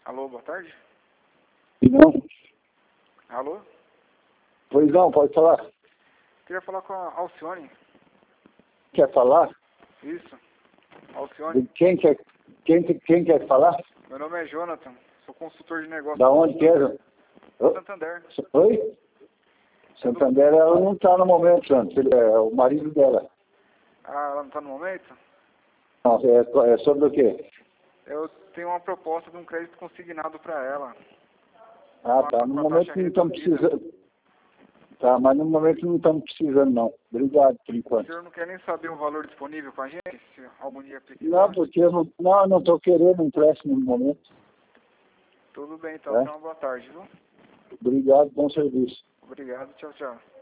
Alô, boa tarde? Não. Alô? Pois não, pode falar. Queria falar com a Alcione. Quer falar? Isso. Alcione. Quem quer falar? Meu nome é Jonathan. Sou consultor de negócios. Da onde que é? Santander. Oi? Santander, ela não está no momento, Santos. Ele é o marido dela. Ah, ela não está no momento? Não, é sobre o quê? Eu tenho uma proposta de um crédito consignado para ela. Ah, tá. No momento não estamos precisando. Tá, mas no momento não estamos precisando, não. Obrigado por O enquanto. senhor não quer nem saber o valor disponível com a gente? Se algum dia precisar? Não, porque eu não estou querendo um empréstimo no momento. Tudo bem, então. Tenha uma boa tarde, viu? Obrigado, bom serviço. Obrigado. Tchau, tchau.